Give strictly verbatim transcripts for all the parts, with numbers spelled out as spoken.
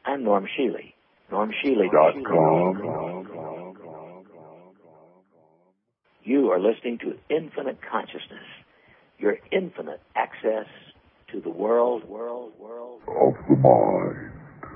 I'm Norm Shealy. Norm Shealy dot com. You are listening to Infinite Consciousness, your infinite access to the world, world, world of the mind.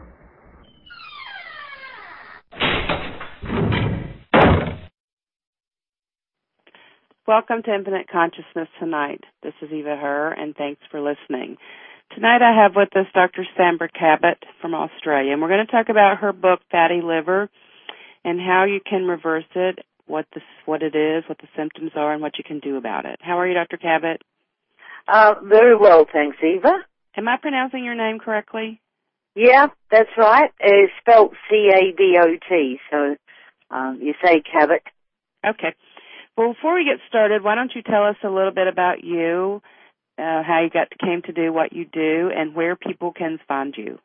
Welcome to Infinite Consciousness tonight. This is Eva Herr, and thanks for listening. Tonight I have with us Doctor Sandra Cabot from Australia, and we're going to talk about her book, Fatty Liver, and how you can reverse it, what this, what it is, what the symptoms are, and what you can do about it. How are you, Doctor Cabot? Uh, very well, thanks, Eva. Am I pronouncing your name correctly? Yeah, that's right. It's spelled C A B O T, so um, you say Cabot. Okay. Well, before we get started, why don't you tell us a little bit about you, uh, how you got came to do what you do, and where people can find you.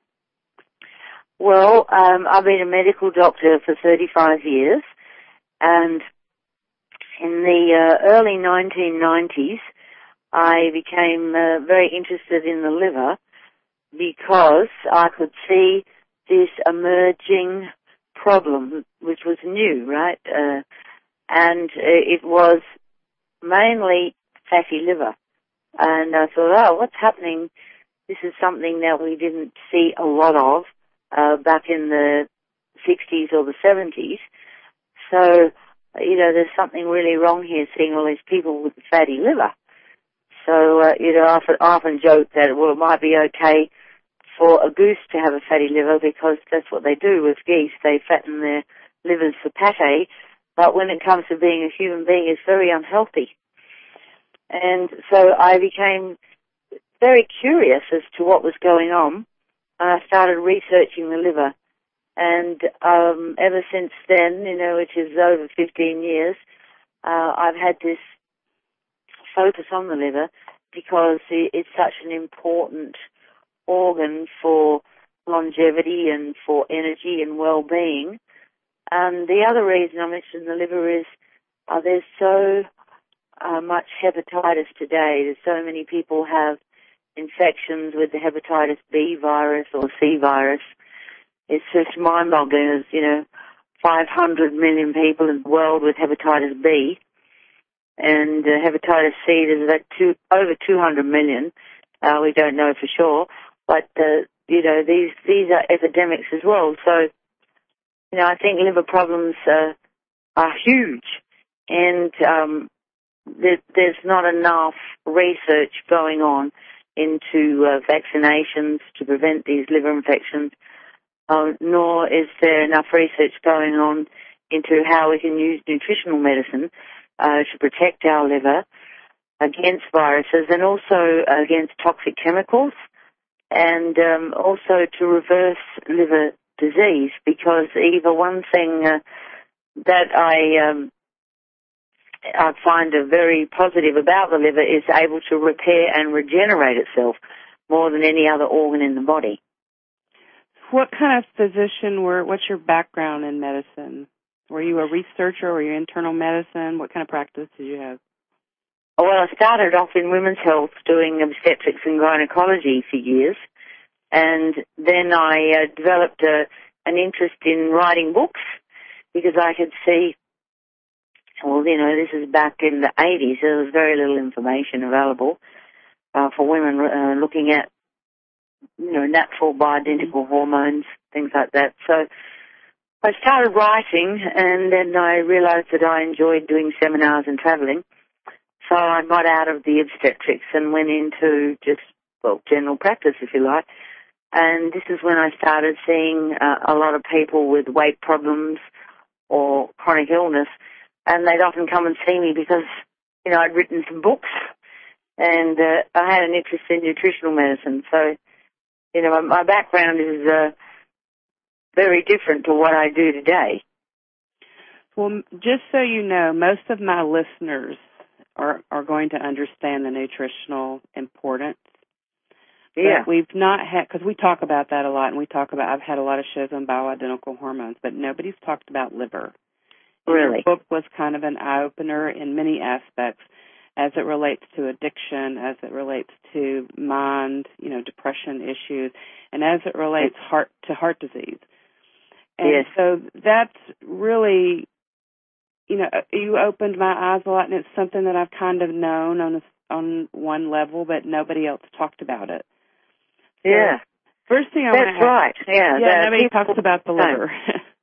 Well, um, I've been a medical doctor for thirty-five years, and in the uh, early nineteen nineties, I became uh, very interested in the liver because I could see this emerging problem, which was new, right? Uh, and it was mainly fatty liver. And I thought, oh, what's happening? This is something that we didn't see a lot of uh, back in the sixties or the seventies. So, you know, there's something really wrong here, seeing all these people with fatty liver. So, uh, you know, I often, often joke that, well, it might be okay for a goose to have a fatty liver because that's what they do with geese. They fatten their livers for pate. But when it comes to being a human being, it's very unhealthy. And so I became very curious as to what was going on, and I started researching the liver. And um, ever since then, you know, which is over fifteen years, uh, I've had this focus on the liver because it's such an important organ for longevity and for energy and well-being. And the other reason I mentioned the liver is uh, there's so uh, much hepatitis today. There's so many people have infections with the hepatitis B virus or C virus. It's just mind-boggling. There's, you know, five hundred million people in the world with hepatitis B, and uh, hepatitis C, there's about two, over two hundred million. Uh, we don't know for sure, but uh, you know, these these are epidemics as well. So, you know, I think liver problems uh, are huge, and um, there, there's not enough research going on into uh, vaccinations to prevent these liver infections, uh, nor is there enough research going on into how we can use nutritional medicine uh, to protect our liver against viruses and also against toxic chemicals, and um, also to reverse liver disease, because Eva, one thing uh, that I um, I find a very positive about the liver is able to repair and regenerate itself more than any other organ in the body. What kind of physician were, what's your background in medicine? Were you a researcher? Were you internal medicine? What kind of practice did you have? Well, I started off in women's health doing obstetrics and gynecology for years, and then I uh, developed a, an interest in writing books because I could see, well, you know, this is back in the eighties. There was very little information available uh, for women uh, looking at, you know, natural bioidentical hormones, things like that. So I started writing, and then I realized that I enjoyed doing seminars and traveling. So I got out of the obstetrics and went into just, well, general practice, if you like. And this is when I started seeing uh, a lot of people with weight problems or chronic illness. And they'd often come and see me because, you know, I'd written some books, and uh, I had an interest in nutritional medicine. So, you know, my, my background is uh, very different to what I do today. Well, just so you know, most of my listeners are, are going to understand the nutritional importance. Yeah. But we've not had, because we talk about that a lot, and we talk about, I've had a lot of shows on bioidentical hormones, but nobody's talked about liver. And really? Your book was kind of an eye-opener in many aspects. as it relates to addiction, as it relates to mind, you know, depression issues, and as it relates heart to heart disease. And yes. so that's really, you know, you opened my eyes a lot, and it's something that I've kind of known on a, on one level, but nobody else talked about it. So yeah. First thing I That's want to ask, right. Yeah. Yeah, nobody talks about the liver.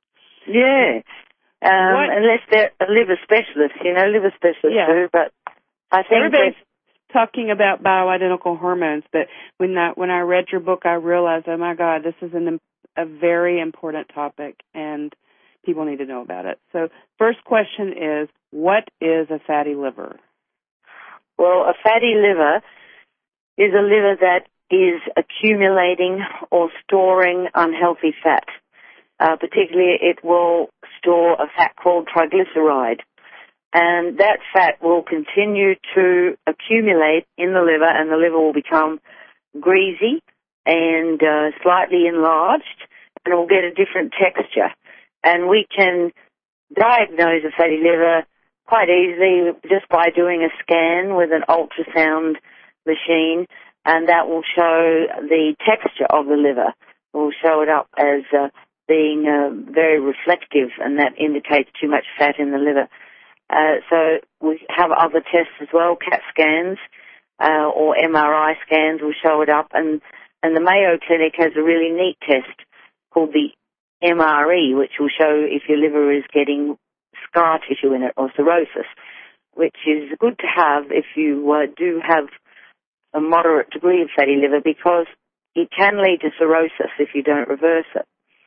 yeah. Um, unless they're a liver specialist, you know, liver specialists yeah. too, but I think everybody's talking about bioidentical hormones, but when I, when I read your book, I realized, oh my God, this is an, a very important topic, and people need to know about it. So first question is, what is a fatty liver? Well, a fatty liver is a liver that is accumulating or storing unhealthy fat. Uh, particularly, it will store a fat called triglyceride. And that fat will continue to accumulate in the liver, and the liver will become greasy and uh, slightly enlarged, and it will get a different texture. And we can diagnose a fatty liver quite easily just by doing a scan with an ultrasound machine, and that will show the texture of the liver. It will show it up as uh, being uh, very reflective, and that indicates too much fat in the liver. Uh, so we have other tests as well, CAT scans uh, or M R I scans will show it up, and, and the Mayo Clinic has a really neat test called the M R E, which will show if your liver is getting scar tissue in it or cirrhosis, which is good to have if you uh, do have a moderate degree of fatty liver, because it can lead to cirrhosis if you don't reverse it.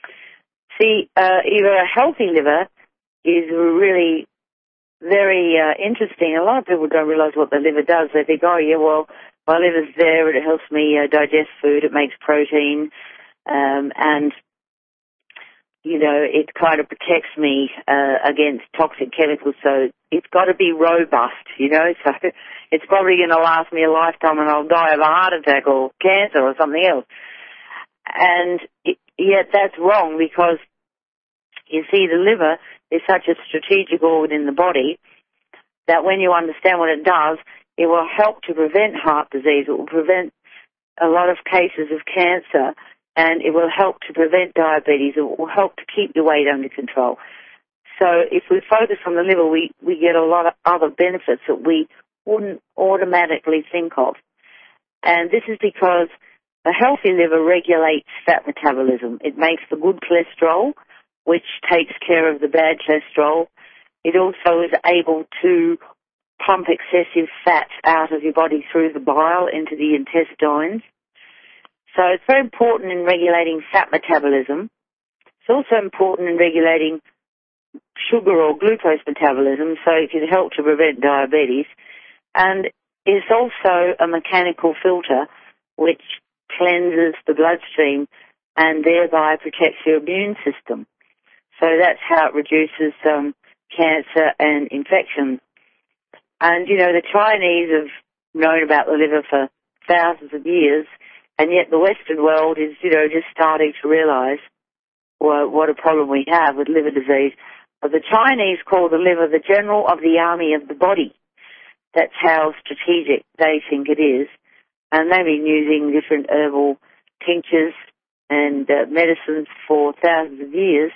See, uh, either a healthy liver is really very uh, interesting. A lot of people don't realize what the liver does. They think, oh, yeah, well, my liver's there, it helps me uh, digest food, it makes protein, um, and, you know, it kind of protects me uh, against toxic chemicals, so it's got to be robust, you know, so it's probably going to last me a lifetime and I'll die of a heart attack or cancer or something else. And it, yet that's wrong, because you see, the liver is such a strategic organ in the body that when you understand what it does, it will help to prevent heart disease. It will prevent a lot of cases of cancer, and it will help to prevent diabetes. It will help to keep your weight under control. So if we focus on the liver, we, we get a lot of other benefits that we wouldn't automatically think of. And this is because a healthy liver regulates fat metabolism. It makes the good cholesterol, which takes care of the bad cholesterol. It also is able to pump excessive fat out of your body through the bile into the intestines. So it's very important in regulating fat metabolism. It's also important in regulating sugar or glucose metabolism, so it can help to prevent diabetes. And it's also a mechanical filter which cleanses the bloodstream and thereby protects your immune system. So that's how it reduces um, cancer and infection. And, you know, the Chinese have known about the liver for thousands of years, and yet the Western world is, you know, just starting to realize well, what a problem we have with liver disease. But the Chinese call the liver the general of the army of the body. That's how strategic they think it is. And they've been using different herbal tinctures and uh, medicines for thousands of years.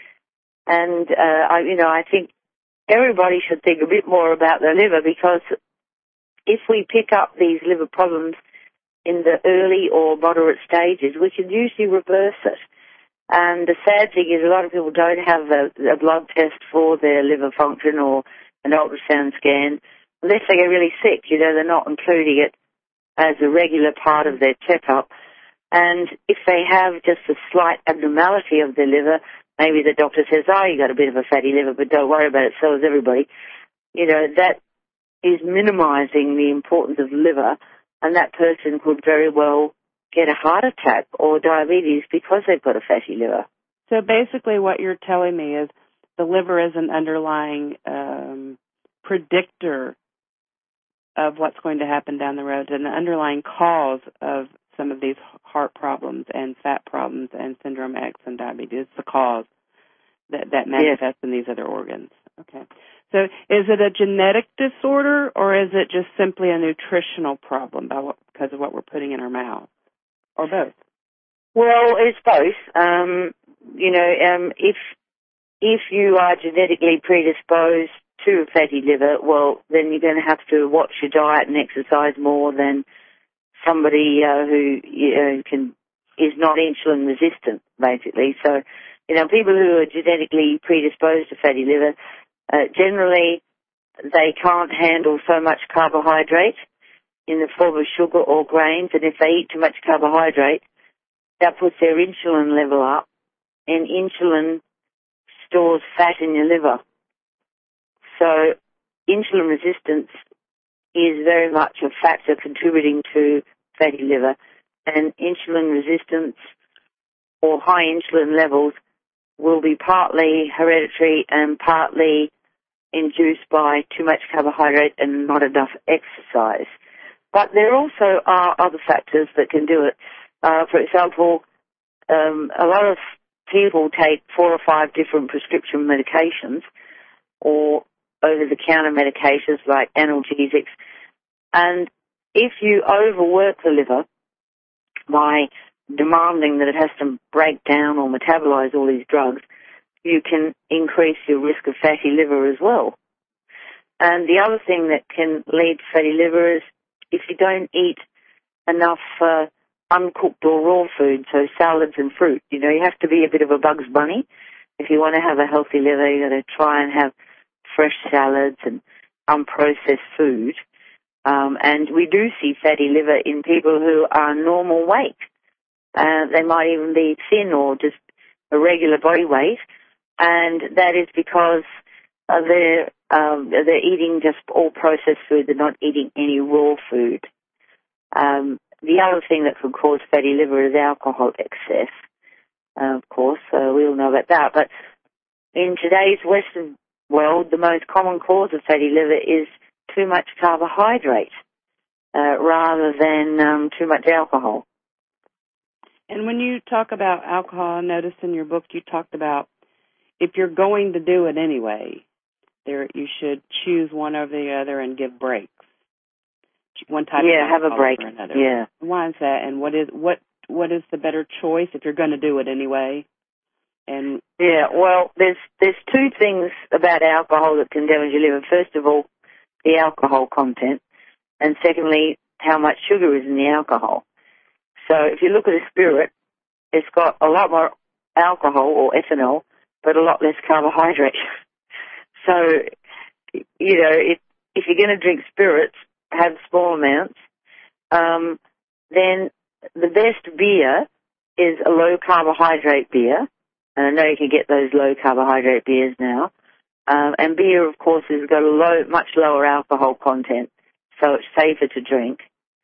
And, uh, I, you know, I think everybody should think a bit more about their liver, because if we pick up these liver problems in the early or moderate stages, we can usually reverse it. And the sad thing is a lot of people don't have a, a blood test for their liver function or an ultrasound scan unless they get really sick. You know, they're not including it as a regular part of their checkup. And if they have just a slight abnormality of their liver, maybe the doctor says, oh, you got a bit of a fatty liver, but don't worry about it, so does everybody. You know, that is minimizing the importance of the liver, and that person could very well get a heart attack or diabetes because they've got a fatty liver. So basically what you're telling me is the liver is an underlying um, predictor of what's going to happen down the road, and the underlying cause of some of these heart problems and fat problems and syndrome X and diabetes. It's the cause that, that manifests yes. in these other organs. Okay. So is it a genetic disorder, or is it just simply a nutritional problem by what, because of what we're putting in our mouth, or both? Well, it's both. Um, you know, um, if if you are genetically predisposed to a fatty liver, well, then you're going to have to watch your diet and exercise more than somebody uh, who you know, can is not insulin resistant, basically. So, you know, people who are genetically predisposed to fatty liver, uh, generally they can't handle so much carbohydrate in the form of sugar or grains, and if they eat too much carbohydrate, that puts their insulin level up, and insulin stores fat in your liver. So insulin resistance is very much a factor contributing to fatty liver, and insulin resistance or high insulin levels will be partly hereditary and partly induced by too much carbohydrate and not enough exercise. But there also are other factors that can do it. Uh, for example, um, a lot of people take four or five different prescription medications or over-the-counter medications like analgesics, and if you overwork the liver by demanding that it has to break down or metabolize all these drugs, you can increase your risk of fatty liver as well. And the other thing that can lead to fatty liver is if you don't eat enough uh, uncooked or raw food, so salads and fruit. You know, you have to be a bit of a Bugs Bunny. If you want to have a healthy liver, you've got to try and have fresh salads and unprocessed food. Um, and we do see fatty liver in people who are normal weight. Uh, they might even be thin or just a regular body weight, and that is because uh, they're um, they're eating just all processed food. They're not eating any raw food. Um, the other thing that could cause fatty liver is alcohol excess. Uh, of course, uh, we all know about that. But in today's Western world, the most common cause of fatty liver is too much carbohydrate uh, rather than um, too much alcohol. And when you talk about alcohol, I noticed in your book you talked about if you're going to do it anyway, there you should choose one over the other and give breaks. One type yeah, of have a break. Over another. Yeah. Why is that? And what is what what is the better choice if you're going to do it anyway? And yeah, well, there's there's two things about alcohol that can damage your liver. First of all, the alcohol content, and secondly, how much sugar is in the alcohol. So if you look at a spirit, it's got a lot more alcohol or ethanol, but a lot less carbohydrate. So, you know, if, if you're going to drink spirits, have small amounts, um, then the best beer is a low carbohydrate beer. And I know you can get those low carbohydrate beers now. Um, and beer, of course, has got a low, much lower alcohol content, so it's safer to drink.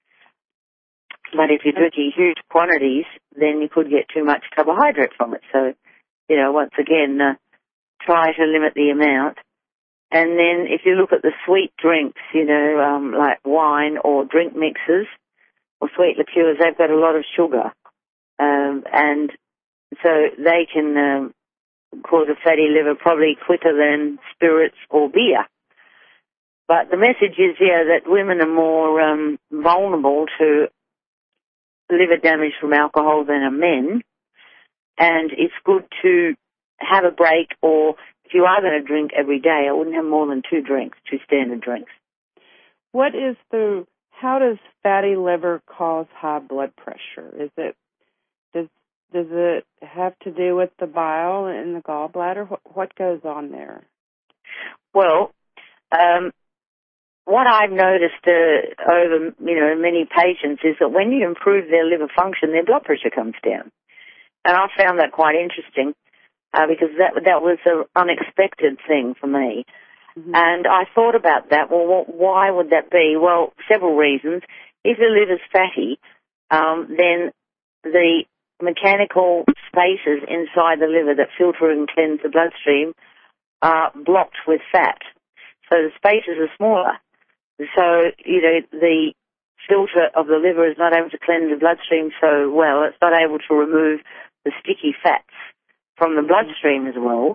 But if you're drinking huge quantities, then you could get too much carbohydrate from it. So, you know, once again, uh, try to limit the amount. And then if you look at the sweet drinks, you know, um, like wine or drink mixes or sweet liqueurs, they've got a lot of sugar. Um, and so they can um, cause a fatty liver probably quicker than spirits or beer. But the message is, yeah, that women are more um, vulnerable to liver damage from alcohol than are men, and it's good to have a break, or if you are going to drink every day, I wouldn't have more than two drinks, two standard drinks. What is the, how does fatty liver cause high blood pressure? Is it, does, does it have to do with the bile in the gallbladder? What, what goes on there? Well, um, what I've noticed uh, over, you know, many patients is that when you improve their liver function, their blood pressure comes down. And I found that quite interesting uh, because that that was an unexpected thing for me. Mm-hmm. And I thought about that. Well, why would that be? Well, several reasons. If the liver's fatty, um, then the mechanical spaces inside the liver that filter and cleanse the bloodstream are blocked with fat. So the spaces are smaller. So, you know, the filter of the liver is not able to cleanse the bloodstream so well. It's not able to remove the sticky fats from the bloodstream as well.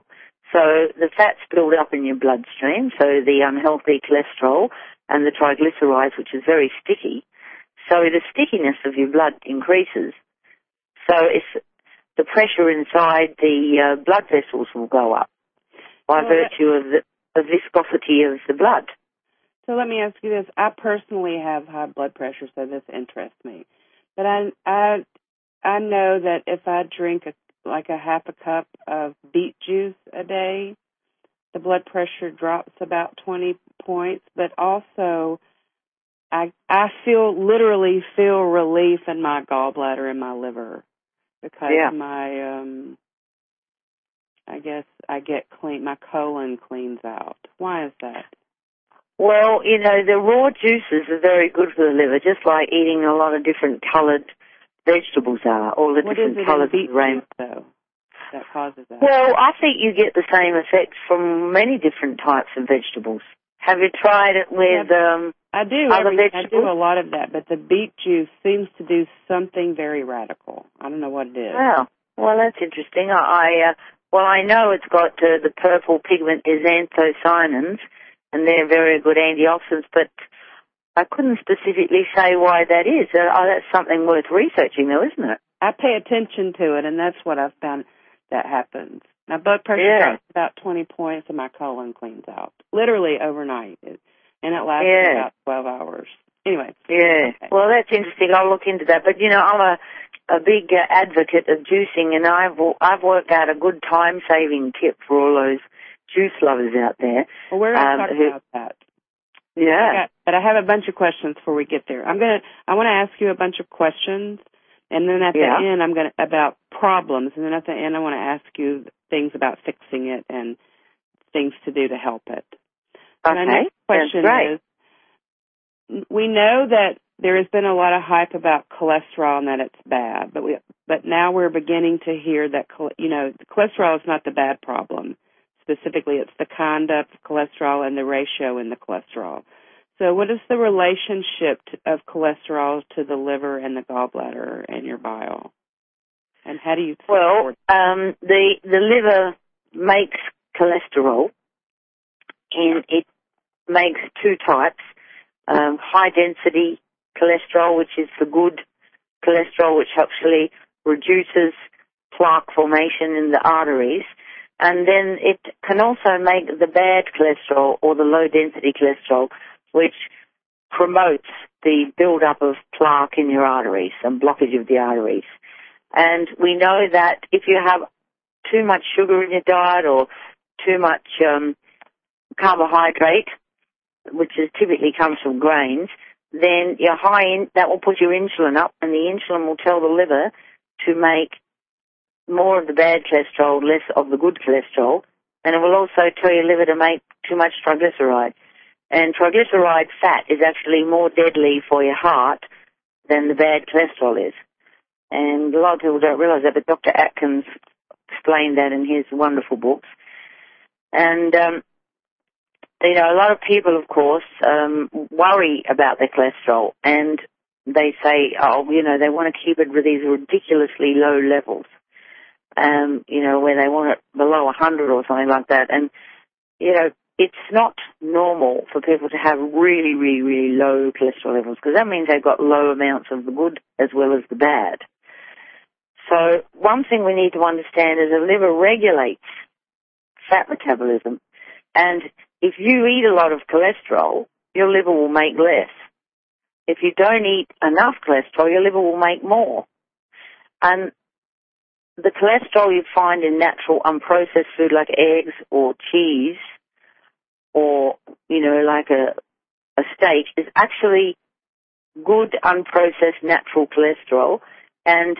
So the fats build up in your bloodstream, so the unhealthy cholesterol and the triglycerides, which is very sticky. So the stickiness of your blood increases. So if the pressure inside the uh, blood vessels will go up by well, virtue of the, the viscosity of the blood. So let me ask you this. I personally have high blood pressure, so this interests me. But I, I, I know that if I drink a, like a half a cup of beet juice a day, the blood pressure drops about twenty points. But also, I, I feel, literally feel relief in my gallbladder and my liver because yeah. my, um, I guess I get clean, my colon cleans out. Why is that? Well, you know, the raw juices are very good for the liver, just like eating a lot of different coloured vegetables are, all the what different is it colours in beet of rainbow. juice, though, that causes that? Well, I think you get the same effects from many different types of vegetables. Have you tried it with yeah, um, I do. other Every, vegetables? I do a lot of that, but the beet juice seems to do something very radical. I don't know what it is. Wow. Well, that's interesting. I, I uh, well, I know it's got uh, the purple pigment is anthocyanins, and they're very good antioxidants, but I couldn't specifically say why that is. Uh, oh, that's something worth researching, though, isn't it? I pay attention to it, and that's what I've found that happens. My blood pressure yeah. drops about twenty points, and my colon cleans out, literally overnight, it, and it lasts yeah. about twelve hours. Anyway. Yeah. Okay. Well, that's interesting. I'll look into that. But, you know, I'm a, a big uh, advocate of juicing, and I've, I've worked out a good time-saving tip for all those juice lovers out there. Well, we're going to um, talk who, about that. Yeah. I got, but I have a bunch of questions before we get there. I'm going to, I want to ask you a bunch of questions, and then at yeah. the end, I'm going to, about problems, and then at the end, I want to ask you things about fixing it and things to do to help it. Okay. My next question That's great. is, we know that there has been a lot of hype about cholesterol and that it's bad, but we, but now we're beginning to hear that, you know, cholesterol is not the bad problem. Specifically, it's the kind of cholesterol and the ratio in the cholesterol. So what is the relationship to, of cholesterol to the liver and the gallbladder and your bile? And how do you support Well, um, the, the liver makes cholesterol, and it makes two types. Um, high-density cholesterol, which is the good cholesterol, which actually reduces plaque formation in the arteries. And then it can also make the bad cholesterol, or the low-density cholesterol, which promotes the build-up of plaque in your arteries and blockage of the arteries. And we know that if you have too much sugar in your diet or too much um, carbohydrate, which is typically comes from grains, then you're high in, that will put your insulin up, and the insulin will tell the liver to make more of the bad cholesterol, less of the good cholesterol, and it will also tell your liver to make too much triglyceride. And triglyceride fat is actually more deadly for your heart than the bad cholesterol is. And a lot of people don't realize that, but Doctor Atkins explained that in his wonderful books. And, um, you know, a lot of people, of course, um, worry about their cholesterol, and they say, oh, you know, they want to keep it with these ridiculously low levels, um, you know, where they want it below one hundred or something like that. And, you know, it's not normal for people to have really, really, really low cholesterol levels, because that means they've got low amounts of the good as well as the bad. So one thing we need to understand is the liver regulates fat metabolism, and if you eat a lot of cholesterol, your liver will make less. If you don't eat enough cholesterol, your liver will make more. And the cholesterol you find in natural unprocessed food like eggs or cheese or, you know, like a, a steak is actually good unprocessed natural cholesterol. And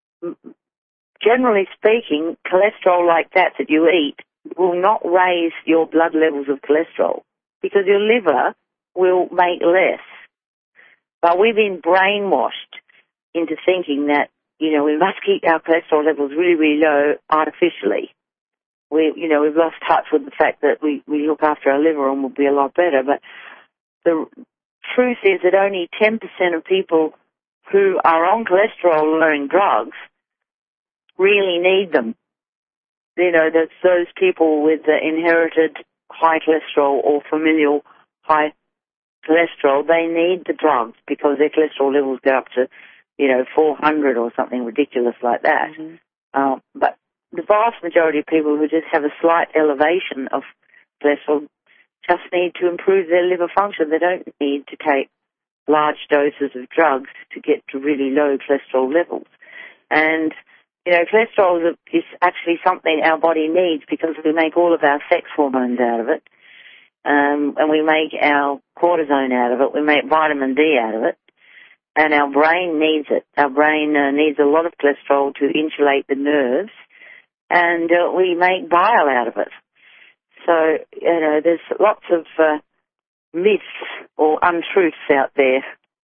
generally speaking, cholesterol like that that you eat will not raise your blood levels of cholesterol because your liver will make less. But we've been brainwashed into thinking that, you know, we must keep our cholesterol levels really, really low artificially. We, you know, we've lost touch with the fact that we, we look after our liver and we'll be a lot better. But the truth is that only ten percent of people who are on cholesterol-lowering drugs really need them. you know, that's those people with the inherited high cholesterol or familial high cholesterol, they need the drugs because their cholesterol levels go up to, you know, four hundred or something ridiculous like that. Mm-hmm. Uh, but the vast majority of people who just have a slight elevation of cholesterol just need to improve their liver function. They don't need to take large doses of drugs to get to really low cholesterol levels. And, you know, cholesterol is actually something our body needs because we make all of our sex hormones out of it. Um, and we make our cortisone out of it. We make vitamin D out of it. And our brain needs it. Our brain uh, needs a lot of cholesterol to insulate the nerves. And uh, we make bile out of it. So, you know, there's lots of uh, myths or untruths out there.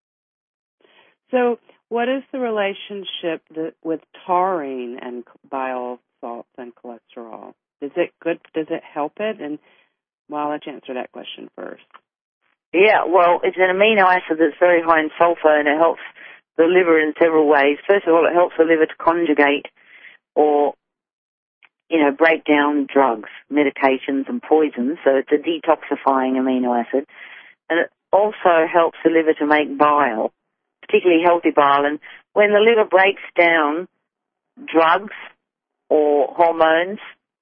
So what is the relationship that, with taurine and bile salts and cholesterol? Is it good? Does it help it? And well, I'll let you answer that question first. Yeah, well, it's an amino acid that's very high in sulfur, and it helps the liver in several ways. First of all, it helps the liver to conjugate or, you know, break down drugs, medications, and poisons. So it's a detoxifying amino acid. And it also helps the liver to make bile, particularly healthy bile. And when the liver breaks down drugs or hormones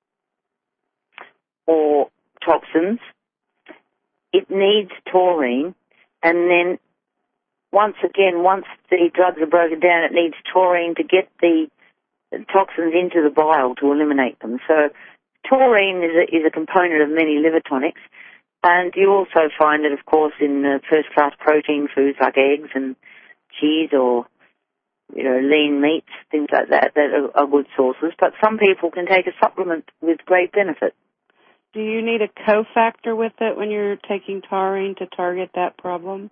or toxins, it needs taurine, and then once again, once the drugs are broken down, it needs taurine to get the toxins into the bile to eliminate them. So taurine is a, is a component of many liver tonics, and you also find it, of course, in uh, first-class protein foods like eggs and cheese or, you know, lean meats, things like that, that are, are good sources. But some people can take a supplement with great benefit. Do you need a cofactor with it when you're taking taurine to target that problem?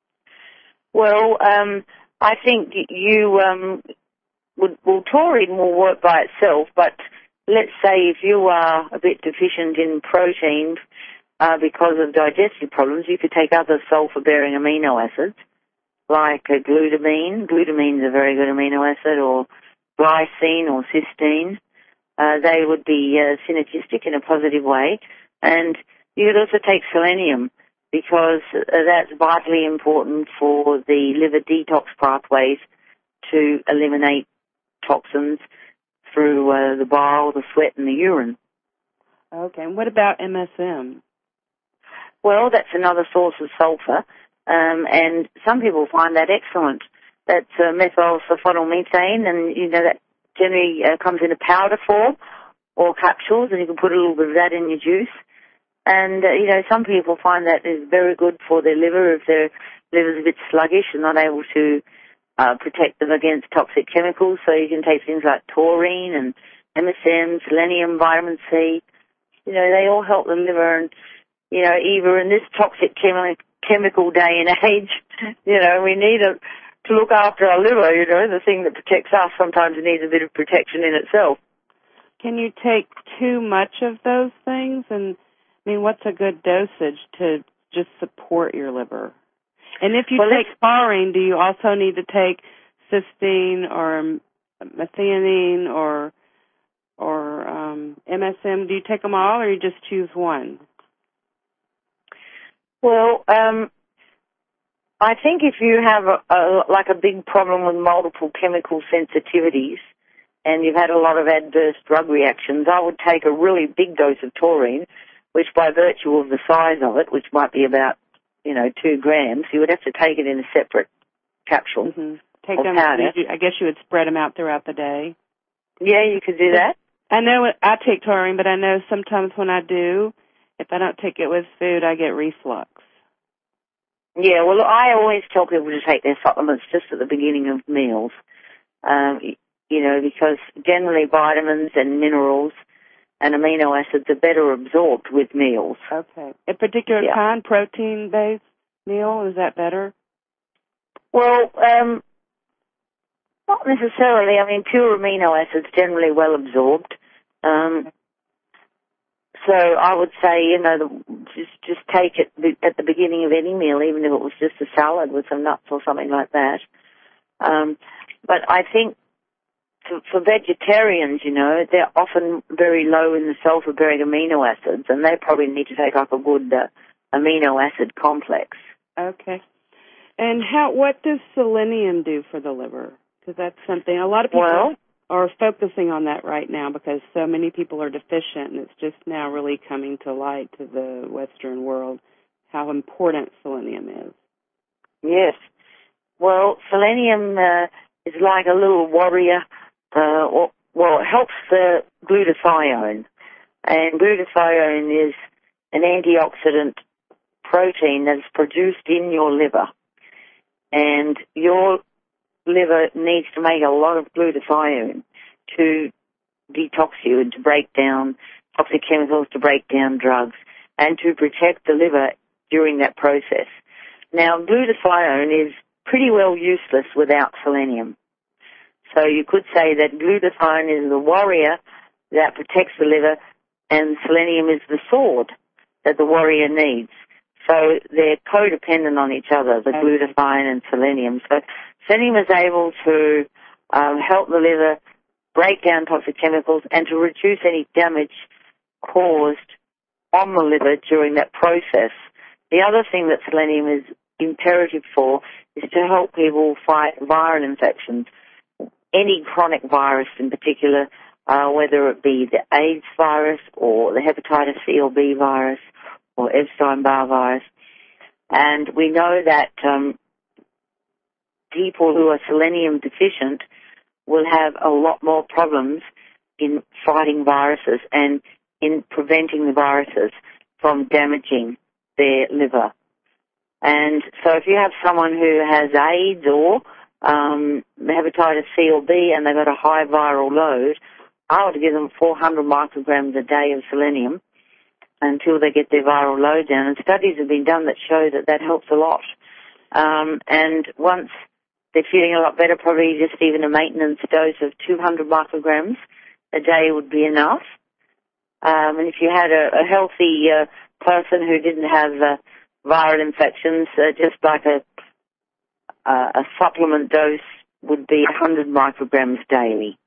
Well, um, I think you um, would, well, taurine will work by itself, but let's say if you are a bit deficient in protein uh, because of digestive problems, you could take other sulfur-bearing amino acids like uh, glutamine. Glutamine is a very good amino acid, or glycine or cysteine. Uh, they would be uh, synergistic in a positive way. And you could also take selenium because uh, that's vitally important for the liver detox pathways to eliminate toxins through uh, the bile, the sweat, and the urine. Okay, and what about M S M? Well, that's another source of sulfur, um, and some people find that excellent. That's uh, methylsulfonylmethane, and, you know, that generally uh, comes in a powder form or capsules, and you can put a little bit of that in your juice. And, uh, you know, some people find that is very good for their liver if their liver's a bit sluggish and not able to uh, protect them against toxic chemicals. So you can take things like taurine and M S M, selenium, vitamin C. You know, they all help the liver. And, you know, either in this toxic chemi- chemical day and age, you know, we need a to look after our liver, you know, the thing that protects us sometimes needs a bit of protection in itself. Can you take too much of those things? And, I mean, what's a good dosage to just support your liver? And if you well, take taurine, do you also need to take cysteine or methionine or or um, M S M? Do you take them all, or you just choose one? Well, um... I think if you have a, a, like a big problem with multiple chemical sensitivities and you've had a lot of adverse drug reactions, I would take a really big dose of taurine, which by virtue of the size of it, which might be about, you know, two grams, you would have to take it in a separate capsule. Mm-hmm. Take or them, powder. I guess you would spread them out throughout the day. Yeah, you could do that. I know I take taurine, but I know sometimes when I do, if I don't take it with food, I get reflux. Yeah, well, I always tell people to take their supplements just at the beginning of meals, um, you know, because generally vitamins and minerals and amino acids are better absorbed with meals. Okay. A particular yeah. kind, protein-based meal, is that better? Well, um, not necessarily. I mean, pure amino acids generally well absorbed. Um, so I would say, you know, the, just just take it at the beginning of any meal, even if it was just a salad with some nuts or something like that. Um, but I think for, for vegetarians, you know, they're often very low in the sulfur-bearing amino acids, and they probably need to take up a good uh, amino acid complex. Okay. And how? What does selenium do for the liver? Because that's something a lot of people well, are focusing on that right now because so many people are deficient, and it's just now really coming to light to the Western world how important selenium is. Yes. Well, selenium uh, is like a little warrior. Uh, or, well, it helps the glutathione, and glutathione is an antioxidant protein that's produced in your liver, and your liver needs to make a lot of glutathione to detox you and to break down toxic chemicals, to break down drugs, and to protect the liver during that process. Now, glutathione is pretty well useless without selenium. So you could say that glutathione is the warrior that protects the liver, and selenium is the sword that the warrior needs. So they're codependent on each other, the glutathione and selenium. So selenium is able to um, help the liver break down toxic chemicals and to reduce any damage caused on the liver during that process. The other thing that selenium is imperative for is to help people fight viral infections, any chronic virus in particular, uh, whether it be the AIDS virus or the hepatitis C or B virus or Epstein-Barr virus. And we know that um, people who are selenium deficient will have a lot more problems in fighting viruses and in preventing the viruses from damaging their liver. And so if you have someone who has AIDS or um, hepatitis C or B and they've got a high viral load, I would give them four hundred micrograms a day of selenium until they get their viral load down. And studies have been done that show that that helps a lot. Um, and once they're feeling a lot better, probably just even a maintenance dose of two hundred micrograms a day would be enough. Um, and if you had a, a healthy uh, person who didn't have uh, viral infections, uh, just like a, uh, a supplement dose would be one hundred micrograms daily.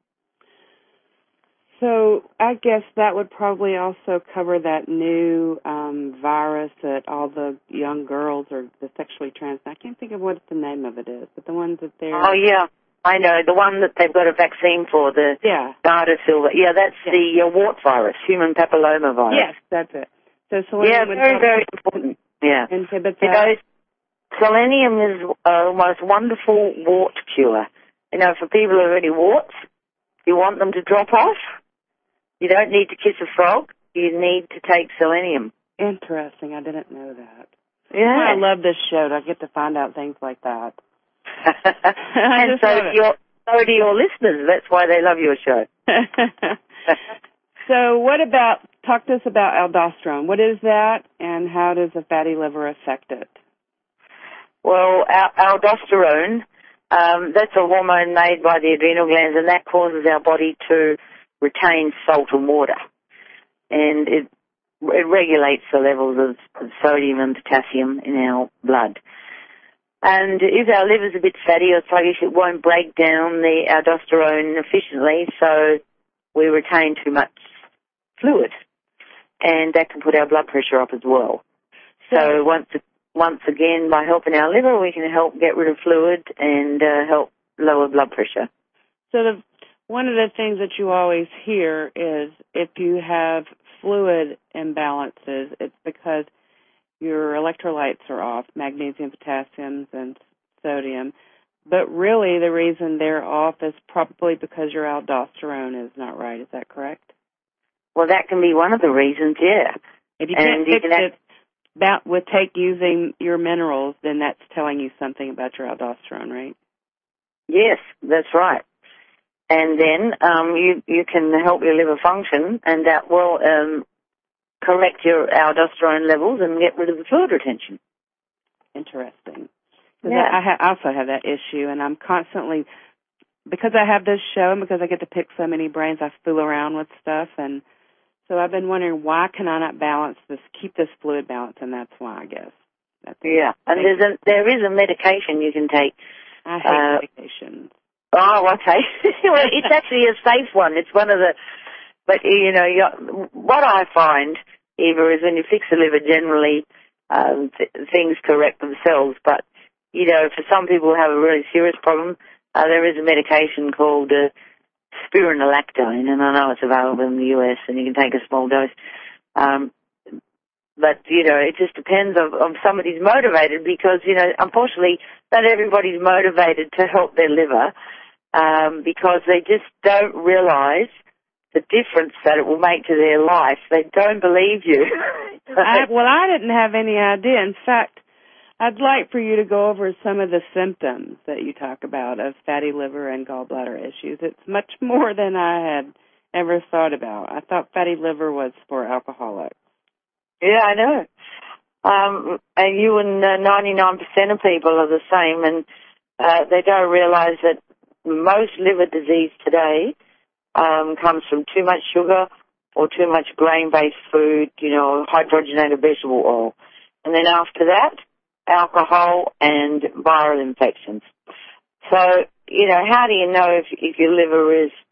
So I guess that would probably also cover that new um, virus that all the young girls are the sexually trans. I can't think of what the name of it is, but the ones that they're... Oh, yeah. I know. The one that they've got a vaccine for, the yeah. Gardasil. Yeah, that's yeah. the uh, wart virus, human papilloma virus. Yes, that's it. So selenium yeah, very, very important. Yeah. Inhibits you know, selenium is a most wonderful wart cure. You know, for people who have any warts, you want them to drop off. You don't need to kiss a frog. You need to take selenium. Interesting. I didn't know that. Yeah. I love this show. I get to find out things like that. and so do, your, so do your listeners. That's why they love your show. So what about, talk to us about aldosterone. What is that, and how does a fatty liver affect it? Well, al- aldosterone, um, that's a hormone made by the adrenal glands, and that causes our body to retain salt and water. And it, it regulates the levels of, of sodium and potassium in our blood. And if our liver's a bit fatty or sluggish, it won't break down the aldosterone efficiently, so we retain too much fluid. And that can put our blood pressure up as well. So, so once once again, by helping our liver, we can help get rid of fluid and uh, help lower blood pressure. So the, one of the things that you always hear is if you have fluid imbalances, it's because your electrolytes are off, magnesium, potassium, and sodium. But really the reason they're off is probably because your aldosterone is not right. Is that correct? Well, that can be one of the reasons, yeah. If you can't fix it about, with take using your minerals, then that's telling you something about your aldosterone, right? Yes, that's right. And then um, you, you can help your liver function, and that will um, correct your aldosterone levels and get rid of the fluid retention. Interesting. Yeah. I, I ha- also have that issue, and I'm constantly, because I have this show and because I get to pick so many brains, I fool around with stuff, and so I've been wondering, why can I not balance this, keep this fluid balance, and that's why, I guess. That's yeah, and there's a, there is a medication you can take. I hate uh, medications. Oh, okay. Well, it's actually a safe one. It's one of the, but, you know, you, what I find, Eva, is when you fix the liver, generally um, th- things correct themselves. But, you know, for some people who have a really serious problem, uh, there is a medication called uh, spironolactone, and I know it's available in the U S, and you can take a small dose. Um, but, you know, it just depends on, on somebody's motivated because, you know, unfortunately, not everybody's motivated to help their liver um, because they just don't realize the difference that it will make to their life. They don't believe you. I, well, I didn't have any idea. In fact, I'd like for you to go over some of the symptoms that you talk about of fatty liver and gallbladder issues. It's much more than I had ever thought about. I thought fatty liver was for alcoholics. Yeah, I know. Um, and you and uh, ninety-nine percent of people are the same, and uh, they don't realize that most liver disease today um, comes from too much sugar or too much grain-based food, you know, hydrogenated vegetable oil. And then after that, alcohol and viral infections. So, you know, how do you know if, if your liver is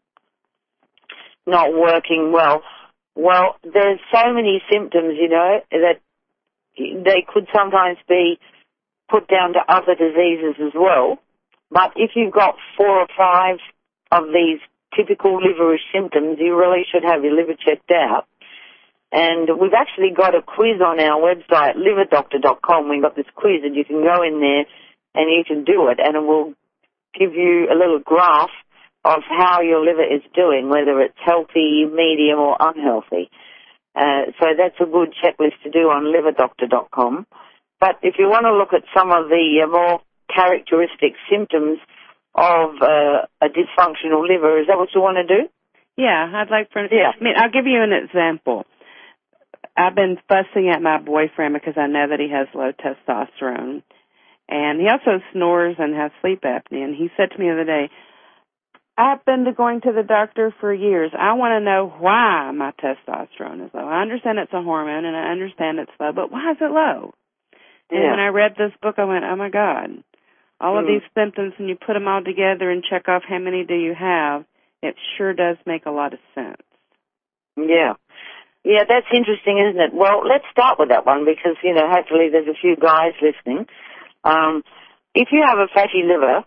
not working well? Well, there's so many symptoms, you know, that they could sometimes be put down to other diseases as well. But if you've got four or five of these typical liverish symptoms, you really should have your liver checked out. And we've actually got a quiz on our website, liver doctor dot com. We've got this quiz, and you can go in there and you can do it, and it will give you a little graph of how your liver is doing, whether it's healthy, medium, or unhealthy. Uh, so that's a good checklist to do on liver doctor dot com. But if you want to look at some of the uh, more characteristic symptoms of uh, a dysfunctional liver, is that what you want to do? Yeah, I'd like for. Yeah. I mean, I'll give you an example. I've been fussing at my boyfriend because I know that he has low testosterone. And he also snores and has sleep apnea. And he said to me the other day, I've been to going to the doctor for years. I want to know why my testosterone is low. I understand it's a hormone, and I understand it's low, but why is it low? And Yeah. when I read this book, I went, oh, my God. All mm. of these symptoms, and you put them all together and check off how many do you have, it sure does make a lot of sense. Yeah. Yeah, that's interesting, isn't it? Well, let's start with that one because, you know, hopefully there's a few guys listening. Um, if you have a fatty liver,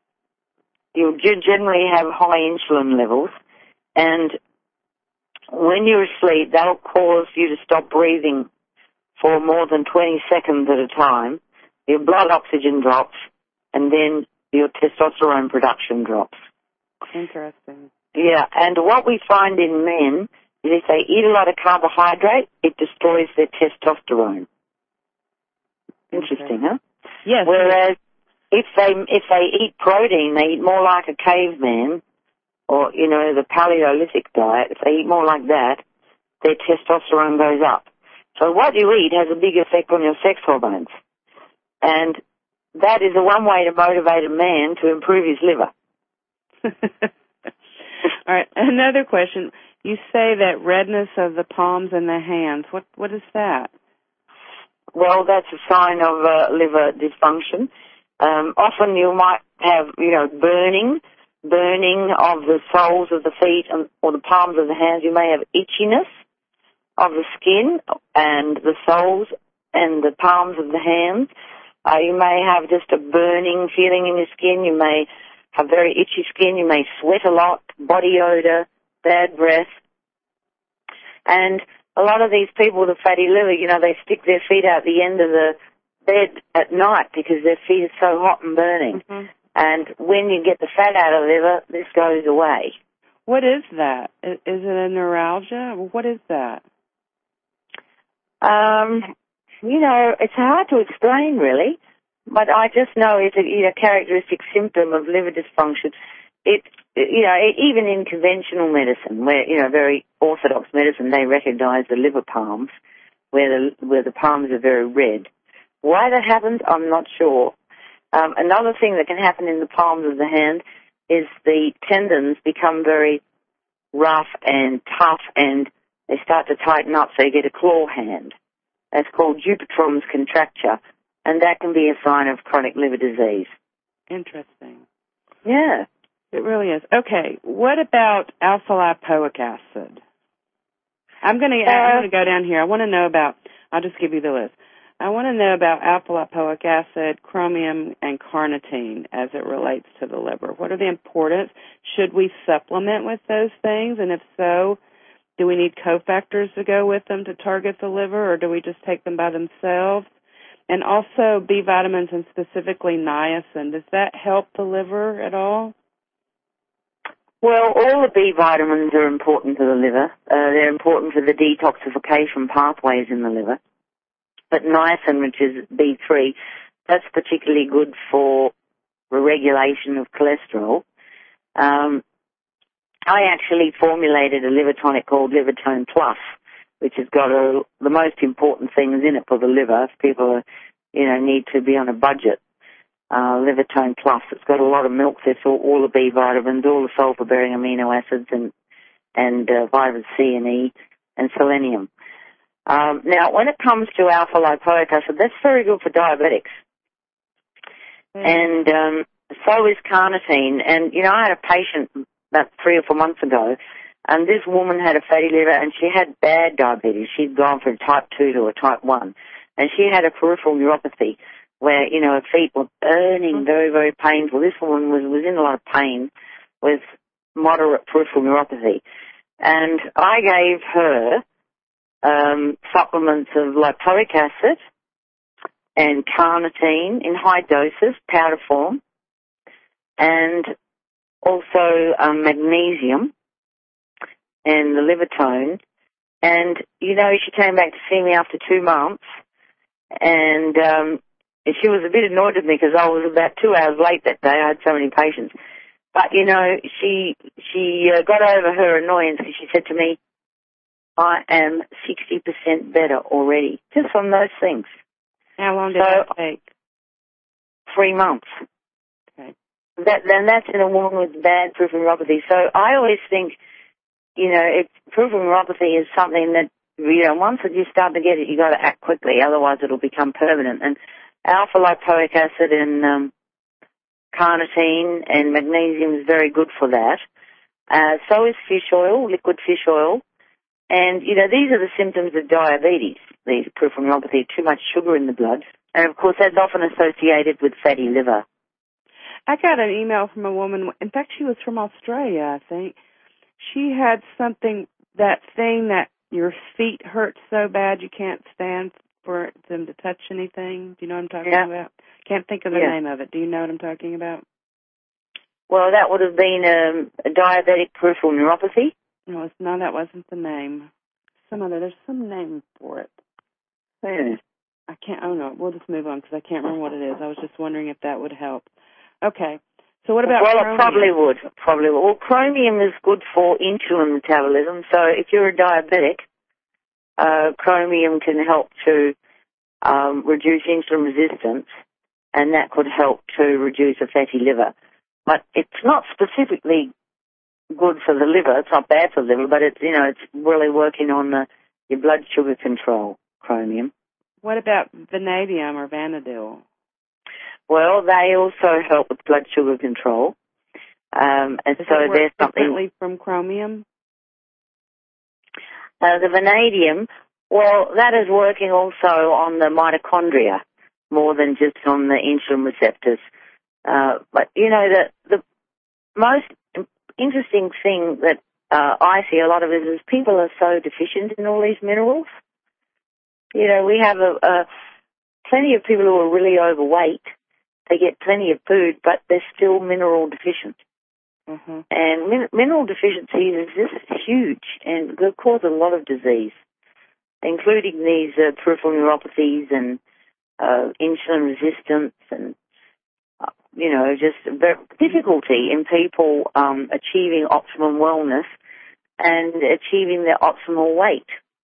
you generally have high insulin levels, and when you're asleep, that'll cause you to stop breathing for more than twenty seconds at a time. Your blood oxygen drops, and then your testosterone production drops. Interesting. Yeah, and what we find in men is if they eat a lot of carbohydrate, it destroys their testosterone. Interesting, okay. huh? Yes. Whereas if they if they eat protein, they eat more like a caveman, or you know the Paleolithic diet. If they eat more like that, their testosterone goes up. So what you eat has a big effect on your sex hormones, and that is the one way to motivate a man to improve his liver. All right. Another question. You say that redness of the palms and the hands. What what is that? Well, that's a sign of uh, liver dysfunction. Um, often you might have, you know, burning, burning of the soles of the feet and, or the palms of the hands. You may have itchiness of the skin and the soles and the palms of the hands. Uh, you may have just a burning feeling in your skin. You may have very itchy skin. You may sweat a lot, body odor, bad breath. And a lot of these people with a fatty liver, you know, they stick their feet out the end of the bed at night because their feet are so hot and burning. Mm-hmm. And when you get the fat out of the liver, this goes away. What is that? Is it a neuralgia? What is that? Um, you know, it's hard to explain, really. But I just know it's a you know, characteristic symptom of liver dysfunction. It, you know, even in conventional medicine, where, you know, very orthodox medicine, they recognize the liver palms, where the, where the palms are very red. Why that happens, I'm not sure. Um, another thing that can happen in the palms of the hand is the tendons become very rough and tough, and they start to tighten up, so you get a claw hand. That's called Dupuytren's contracture, and that can be a sign of chronic liver disease. Interesting. Yeah. It really is. Okay, what about alpha-lipoic acid? I'm going to I'm going to go down here. I want to know about, I'll just give you the list. I want to know about alpha-lipoic acid, chromium, and carnitine as it relates to the liver. What are the importance? Should we supplement with those things? And if so, do we need cofactors to go with them to target the liver, or do we just take them by themselves? And also B vitamins, and specifically niacin. Does that help the liver at all? Well, all the B vitamins are important to the liver. Uh, they're important for the detoxification pathways in the liver. But niacin, which is B three, that's particularly good for the regulation of cholesterol. Um, I actually formulated a liver tonic called Livertone Plus, which has got a, the most important things in it for the liver. If people are, you know, need to be on a budget, uh, Livertone Plus. It's got a lot of milk thistle, all the B vitamins, all the sulfur-bearing amino acids, and and uh, vitamin C and E, and selenium. Um, now, when it comes to alpha-lipoic acid, that's very good for diabetics. Mm. And um, so is carnitine. And, you know, I had a patient about three or four months ago, and this woman had a fatty liver, and she had bad diabetes. She'd gone from type two to a type one. And she had a peripheral neuropathy where, you know, her feet were burning, very, very painful. This woman was, was in a lot of pain with moderate peripheral neuropathy. And I gave her Um, supplements of lipoic acid and carnitine in high doses, powder form, and also um, magnesium and the Livertone. And, you know, she came back to see me after two months, and um, she was a bit annoyed with me because I was about two hours late that day. I had so many patients. But, you know, she, she uh, got over her annoyance because she said to me, I am sixty percent better already, just from those things. How long did so, that take? Three months. Okay. That, then that's in a woman with bad peripheral neuropathy. So I always think, you know, if peripheral neuropathy is something that, you know, once you start to get it, you got to act quickly, otherwise it'll become permanent. And alpha-lipoic acid and um, carnitine and magnesium is very good for that. Uh, so is fish oil, liquid fish oil. And, you know, these are the symptoms of diabetes, these peripheral neuropathy, too much sugar in the blood. And, of course, that's often associated with fatty liver. I got an email from a woman, in fact, she was from Australia, I think. She had something, that thing that your feet hurt so bad you can't stand for them to touch anything. Do you know what I'm talking yeah. about? Can't think of the yeah. name of it. Do you know what I'm talking about? Well, that would have been um, a diabetic peripheral neuropathy. No, it's, no, that wasn't the name. Some other, there's some name for it. Yeah. I can't, oh no, we'll just move on because I can't remember what it is. I was just wondering if that would help. Okay, so what about well, chromium? Well, it probably would. Probably would. Well, chromium is good for insulin metabolism, so if you're a diabetic, uh, chromium can help to um, reduce insulin resistance, and that could help to reduce a fatty liver. But it's not specifically good for the liver. It's not bad for the liver, but it's, you know, it's really working on the, your blood sugar control, chromium. What about vanadium or Vanadil? Well, they also help with blood sugar control. Um, and Does so it work there's something differently from chromium? Uh, the vanadium, well, that is working also on the mitochondria more than just on the insulin receptors. Uh, but, you know, the, the most interesting thing that uh, I see a lot of it is people are so deficient in all these minerals. You know, we have a, a plenty of people who are really overweight. They get plenty of food, but they're still mineral deficient. Mm-hmm. And min- mineral deficiencies is just huge and they cause a lot of disease, including these uh, peripheral neuropathies and uh, insulin resistance and, uh, you know, just difficulty in people um, achieving optimum wellness and achieving their optimal weight.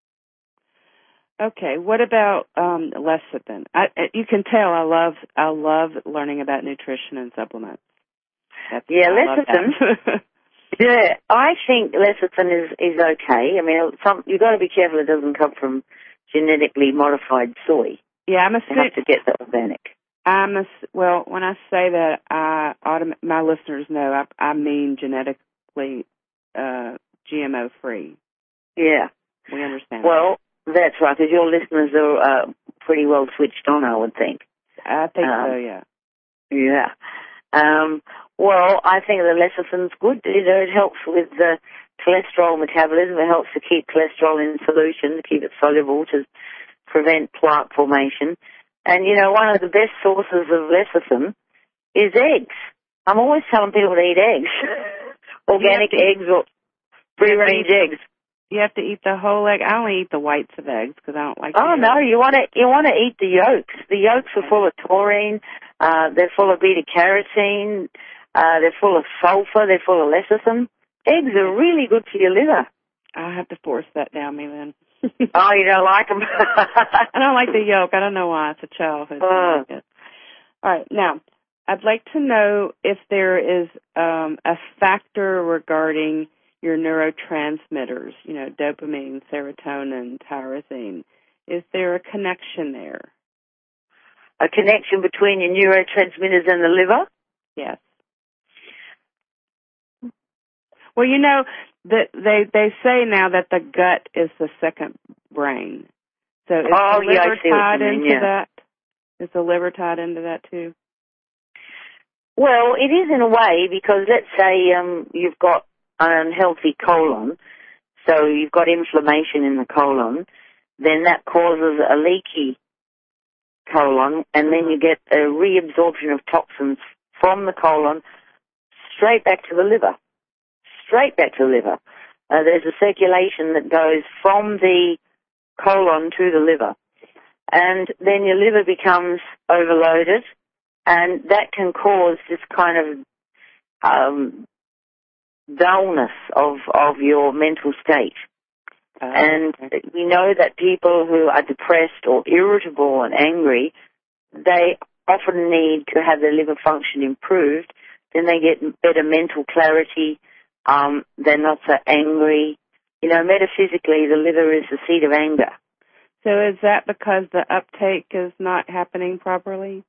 Okay, what about um, lecithin? I, you can tell I love I love learning about nutrition and supplements. That's, yeah, I lecithin. Yeah, I think lecithin is is okay. I mean, some you've got to be careful it doesn't come from genetically modified soy. Yeah, I'm a you have to get the organic. I'm a well. When I say that, I autom- my listeners know I, I mean genetically uh, G M O free. Yeah. We understand. Well, that's right, because your listeners are uh, pretty well switched on, I would think. I think um, so, yeah. Yeah. Um, well, I think the lecithin's good. You know, it helps with the cholesterol metabolism. It helps to keep cholesterol in solution, to keep it soluble, to prevent plaque formation. And, you know, one of the best sources of lecithin is eggs. I'm always telling people to eat eggs. Organic to, eggs or free-range eggs. You have to eat the whole egg. I only eat the whites of eggs because I don't like. Oh the no, you want to you want to eat the yolks. The yolks are full of taurine. Uh, they're full of beta carotene. Uh, they're full of sulfur. They're full of lecithin. Eggs are really good for your liver. I have to force that down me then. Oh, you don't like them? I don't like the yolk. I don't know why. It's a childhood. Uh. Thing. All right, now I'd like to know if there is um, a factor regarding your neurotransmitters, you know, dopamine, serotonin, tyrosine. Is there a connection there? A connection between your neurotransmitters and the liver? Yes. Well, you know, that they they say now that the gut is the second brain. So is oh, the liver yeah, I see tied what you mean, into yeah. that? Is the liver tied into that too? Well, it is in a way, because let's say um, you've got an unhealthy colon, so you've got inflammation in the colon, then that causes a leaky colon, and then you get a reabsorption of toxins from the colon straight back to the liver. Straight back to the liver. Uh, there's a circulation that goes from the colon to the liver. And then your liver becomes overloaded, and that can cause this kind of um, dullness of, of your mental state. Oh, and okay. we know that people who are depressed or irritable and angry, they often need to have their liver function improved. Then they get better mental clarity. Um, they're not so angry. You know, metaphysically, the liver is the seat of anger. So is that because the uptake is not happening properly?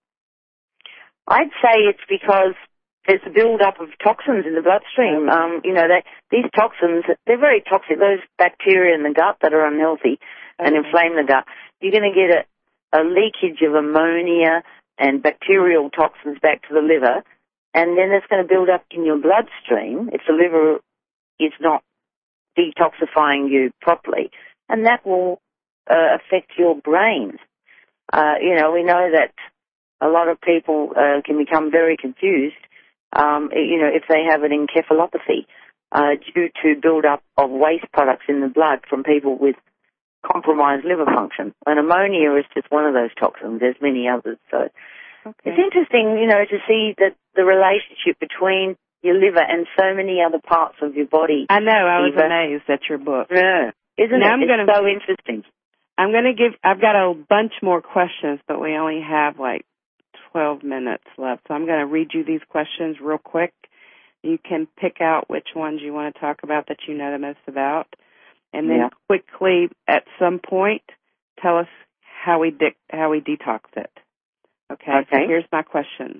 I'd say it's because there's a build-up of toxins in the bloodstream. Um, you know, they, these toxins, they're very toxic. Those bacteria in the gut that are unhealthy and Okay. inflame the gut, you're going to get a, a leakage of ammonia and bacterial toxins back to the liver, and then it's going to build up in your bloodstream if the liver is not detoxifying you properly, and that will uh, affect your brain. Uh, you know, we know that a lot of people uh, can become very confused, um, you know, if they have an encephalopathy uh, due to build-up of waste products in the blood from people with compromised liver function. And ammonia is just one of those toxins. There's many others. So Okay. it's interesting, you know, to see that the relationship between your liver and so many other parts of your body. I know. I was Eva. amazed at your book. Yeah. Isn't now it? I'm It's gonna, so interesting. I'm going to give, I've got a bunch more questions, but we only have like twelve minutes left. So I'm going to read you these questions real quick. You can pick out which ones you want to talk about that you know the most about. And then Yeah. quickly, at some point, tell us how we de- how we detox it. Okay? Okay. So here's my question.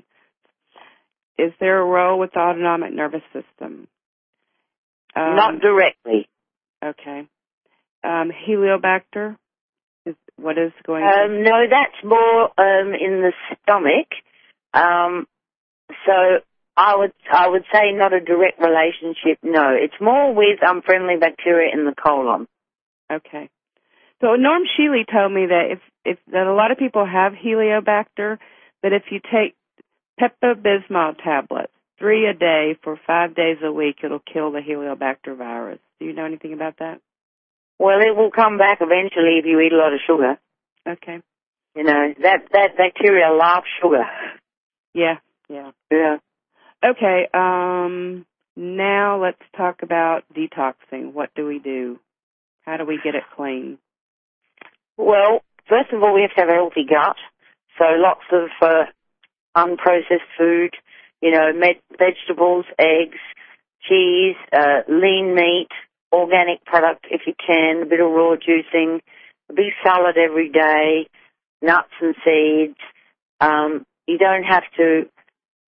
Is there a role with the autonomic nervous system? Um, Not directly. Okay. Um, Heliobacter? Is what is going Um, to... no, that's more um, in the stomach. Um, so I would I would say not a direct relationship. No, it's more with unfriendly bacteria in the colon. Okay. So Norm Shealy told me that if, if that a lot of people have Heliobacter, but if you take Pepto-Bismol tablets, three a day for five days a week, it'll kill the Heliobacter virus. Do you know anything about that? Well, it will come back eventually if you eat a lot of sugar. Okay. You know, that, that bacteria loves sugar. Yeah, yeah. Yeah. Okay, um, now let's talk about detoxing. What do we do? How do we get it clean? Well, first of all, we have to have a healthy gut. So lots of uh, unprocessed food, you know, med- vegetables, eggs, cheese, uh, lean meat, organic product if you can, a bit of raw juicing, a big salad every day, nuts and seeds. Um, you don't have to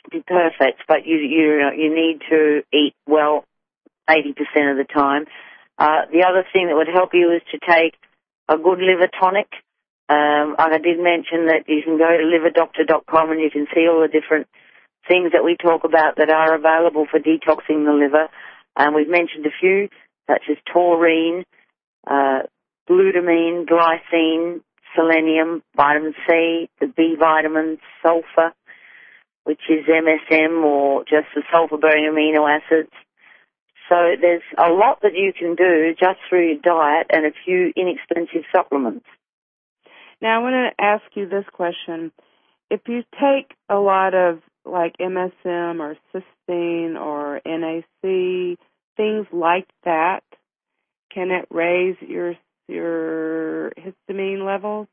be perfect, but you you you need to eat well eighty percent of the time. Uh, the other thing that would help you is to take a good liver tonic. Um, I did mention that you can go to liver doctor dot com and you can see all the different things that we talk about that are available for detoxing the liver. And we've mentioned a few, such as taurine, uh, glutamine, glycine, selenium, vitamin C, the B vitamins, sulfur, which is M S M or just the sulfur-bearing amino acids. So there's a lot that you can do just through your diet and a few inexpensive supplements. Now I want to ask you this question. If you take a lot of like M S M or cysteine or N A C, things like that, can it raise your your histamine levels?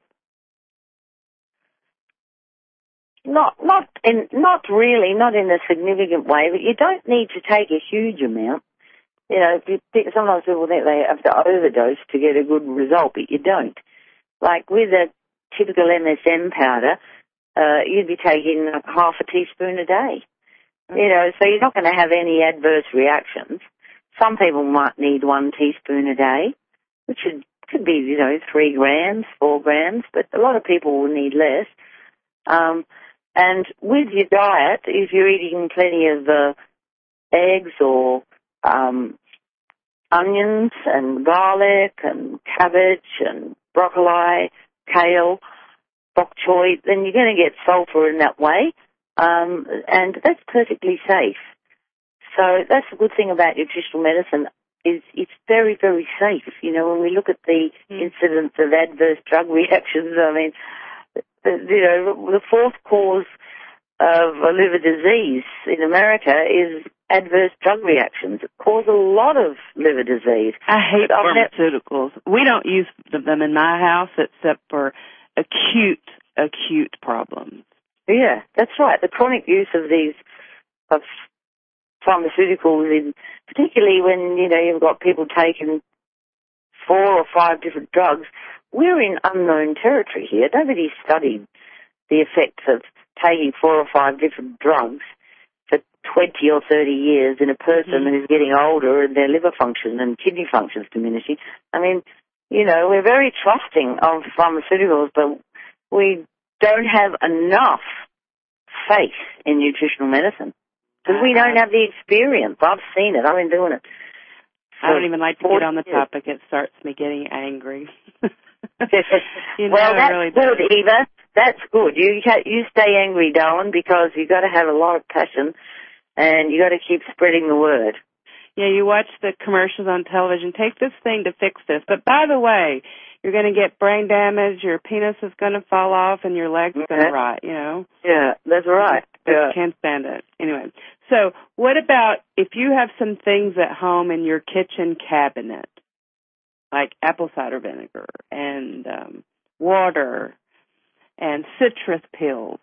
Not, not, in, not really, not in a significant way. But you don't need to take a huge amount. You know, if you think, sometimes people think they have to overdose to get a good result, but you don't. Like with a typical M S M powder, uh, you'd be taking half a teaspoon a day. You know, so you're not going to have any adverse reactions. Some people might need one teaspoon a day, which is, could be, you know, three grams, four grams, but a lot of people will need less. Um, and with your diet, if you're eating plenty of uh, eggs or um, onions and garlic and cabbage and broccoli, kale, bok choy, then you're going to get sulfur in that way, um, and that's perfectly safe. So that's the good thing about nutritional medicine is it's very, very safe. You know, when we look at the mm. incidence of adverse drug reactions, I mean, you know, the fourth cause of a liver disease in America is adverse drug reactions. It causes a lot of liver disease. I hate pharmaceuticals. We don't use them in my house except for acute, acute problems. Yeah, that's right. The chronic use of these of pharmaceuticals, in, particularly when, you know, you've got people taking four or five different drugs, we're in unknown territory here. Nobody's studied the effects of taking four or five different drugs for twenty or thirty years in a person mm-hmm. who's getting older and their liver function and kidney function is diminishing. I mean, you know, we're very trusting of pharmaceuticals, but we don't have enough faith in nutritional medicine because we don't have the experience. I've seen it. I've been doing it. I don't even like to get on the topic. It starts me getting angry. you know, well, that's really good, Eva. That's good. You you stay angry, darling, because you've got to have a lot of passion and you've got to keep spreading the word. Yeah, you watch the commercials on television. Take this thing to fix this. But by the way, you're going to get brain damage, your penis is going to fall off, and your leg's okay. going to rot, you know? Yeah, that's right. I yeah. can't stand it. Anyway, so what about if you have some things at home in your kitchen cabinet, like apple cider vinegar and um, water and citrus pills,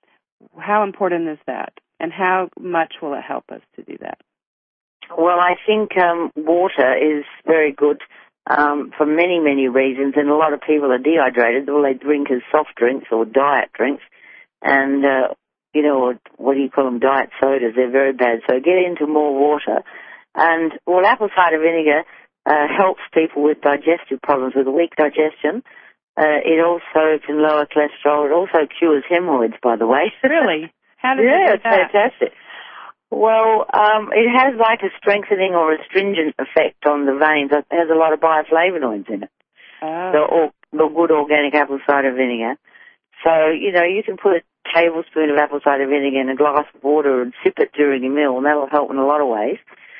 how important is that? And how much will it help us to do that? Well, I think um, water is very good um, for many, many reasons, and a lot of people are dehydrated. All they drink is soft drinks or diet drinks, and, uh, you know, what do you call them, diet sodas. They're very bad. So get into more water. And, well, apple cider vinegar uh, helps people with digestive problems, with weak digestion. Uh, it also can lower cholesterol. It also cures hemorrhoids, by the way. Really? How does yeah, it do it's that? fantastic. Well, um, it has like a strengthening or astringent effect on the veins. It has a lot of bioflavonoids in it. Oh. The, or, the good organic apple cider vinegar. So, you know, you can put a tablespoon of apple cider vinegar in a glass of water and sip it during your meal, and that will help in a lot of ways.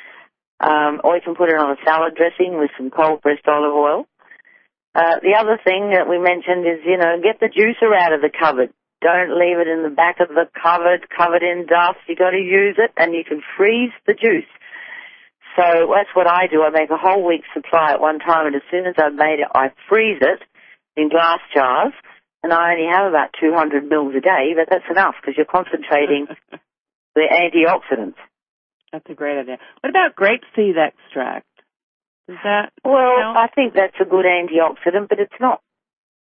Um, or you can put it on a salad dressing with some cold-pressed olive oil. Uh, the other thing that we mentioned is, you know, get the juicer out of the cupboard. Don't leave it in the back of the cupboard, covered in dust. You got to use it, and you can freeze the juice. So that's what I do. I make a whole week's supply at one time, and as soon as I've made it, I freeze it in glass jars, and I only have about two hundred mils a day, but that's enough because you're concentrating the antioxidants. That's a great idea. What about grapeseed extract? Is that well, help? I think that's a good antioxidant, but it's not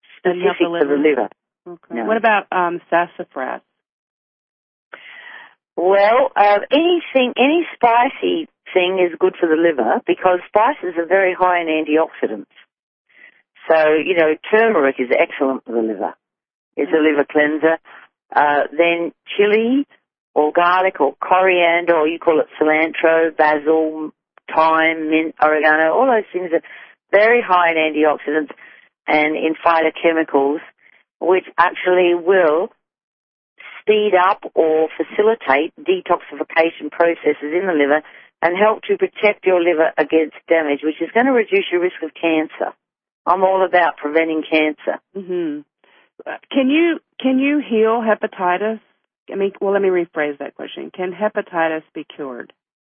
specific the for the liver. Okay. No. What about um, sassafras? Well, uh, anything, any spicy thing is good for the liver because spices are very high in antioxidants. So, you know, turmeric is excellent for the liver. It's a liver cleanser. Uh, then chili or garlic or coriander, or you call it cilantro, basil, thyme, mint, oregano, all those things are very high in antioxidants and in phytochemicals, which actually will speed up or facilitate detoxification processes in the liver and help to protect your liver against damage, which is going to reduce your risk of cancer. I'm all about preventing cancer. Mm-hmm. Can you can you heal hepatitis? I mean, well, let me rephrase that question. Can hepatitis be cured?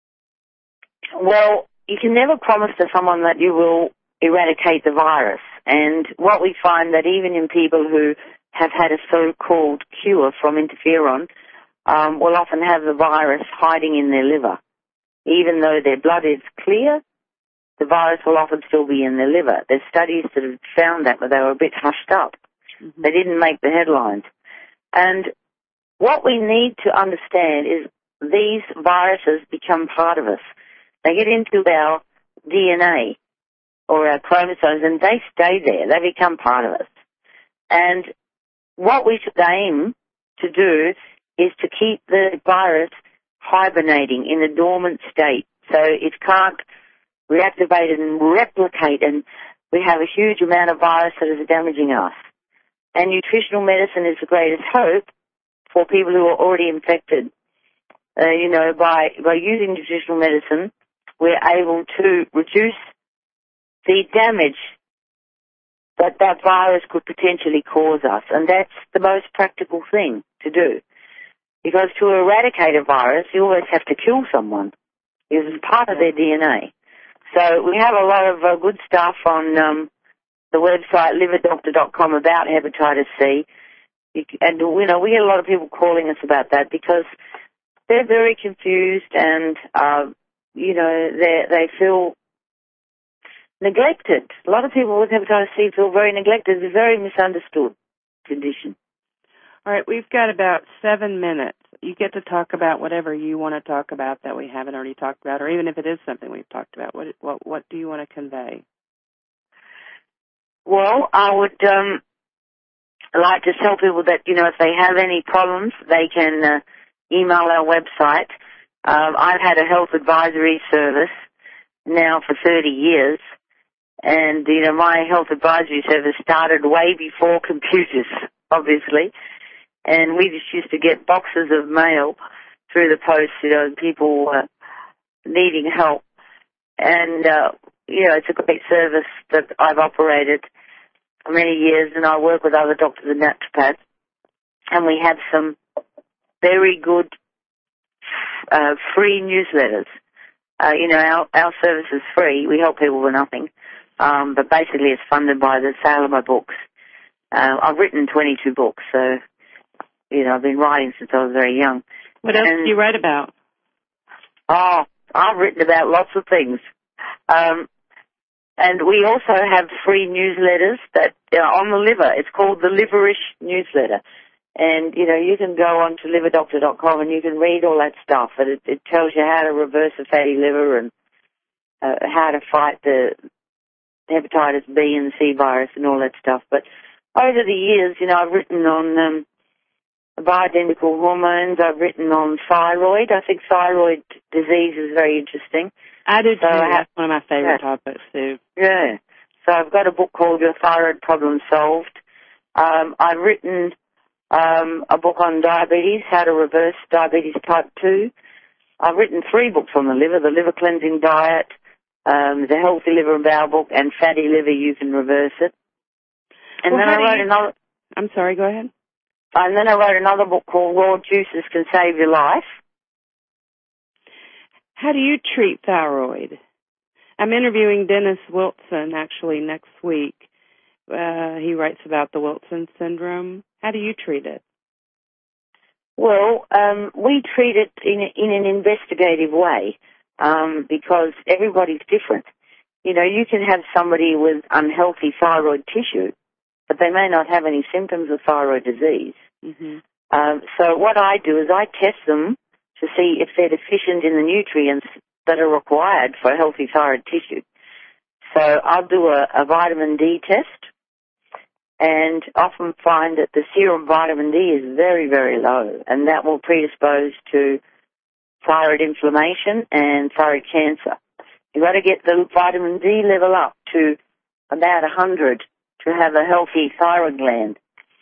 Well, you can never promise to someone that you will eradicate the virus. And what we find that even in people who have had a so-called cure from interferon um, will often have the virus hiding in their liver. Even though their blood is clear, the virus will often still be in their liver. There's studies that have found that, but they were a bit hushed up. Mm-hmm. They didn't make the headlines. And what we need to understand is these viruses become part of us. They get into our D N A or our chromosomes and they stay there. They become part of us. And what we should aim to do is to keep the virus hibernating in a dormant state so it can't reactivate and replicate, and we have a huge amount of virus that is damaging us. And nutritional medicine is the greatest hope for people who are already infected. Uh, you know, by, by using nutritional medicine, we're able to reduce the damage that that virus could potentially cause us. And that's the most practical thing to do. Because to eradicate a virus, you always have to kill someone. It's part of their D N A. So we have a lot of uh, good stuff on um, the website liver doctor dot com about hepatitis C. And, you know, we get a lot of people calling us about that because they're very confused and, uh, you know, they they feel neglected. A lot of people with hepatitis C feel very neglected. It's a very misunderstood condition. All right, we've got about seven minutes. You get to talk about whatever you want to talk about that we haven't already talked about, or even if it is something we've talked about. What what, what do you want to convey? Well, I would um, like to tell people that, you know, if they have any problems, they can uh, email our website. Um, I've had a health advisory service now for thirty years, and, you know, my health advisory service started way before computers, obviously. And we just used to get boxes of mail through the post, you know, people uh, needing help. And, uh, you know, it's a great service that I've operated for many years, and I work with other doctors and naturopaths. And we have some very good uh, free newsletters. Uh, you know, our, our service is free. We help people for nothing. Um, but basically it's funded by the sale of my books. Uh, I've written twenty-two books, so... You know, I've been writing since I was very young. What else and, do you write about? Oh, I've written about lots of things. Um, and we also have free newsletters that are on the liver. It's called the Liverish newsletter. And, you know, you can go on to liver doctor dot com and you can read all that stuff. And it, it tells you how to reverse a fatty liver and uh, how to fight the hepatitis B and C virus and all that stuff. But over the years, you know, I've written on... Um, bioidentical hormones. I've written on thyroid. I think thyroid disease is very interesting. I do too. So I have, That's one of my favorite yeah. topics too. Yeah. So I've got a book called Your Thyroid Problem Solved. Um, I've written um, a book on diabetes, how to reverse diabetes type two. I've written three books on the liver, the liver cleansing diet, um, the healthy liver and bowel book, and fatty liver, you can reverse it. And well, then I wrote you... another... I'm sorry, go ahead. And then I wrote another book called Raw Juices Can Save Your Life. How do you treat thyroid? I'm interviewing Dennis Wilson actually next week. Uh, he writes about the Wilson syndrome. How do you treat it? Well, um, we treat it in, in an investigative way um, because everybody's different. You know, you can have somebody with unhealthy thyroid tissue, but they may not have any symptoms of thyroid disease. Mm-hmm. Um, so what I do is I test them to see if they're deficient in the nutrients that are required for healthy thyroid tissue. So I'll do a, a vitamin D test and often find that the serum vitamin D is very, very low, and that will predispose to thyroid inflammation and thyroid cancer. You've got to get the vitamin D level up to about one hundred to have a healthy thyroid gland.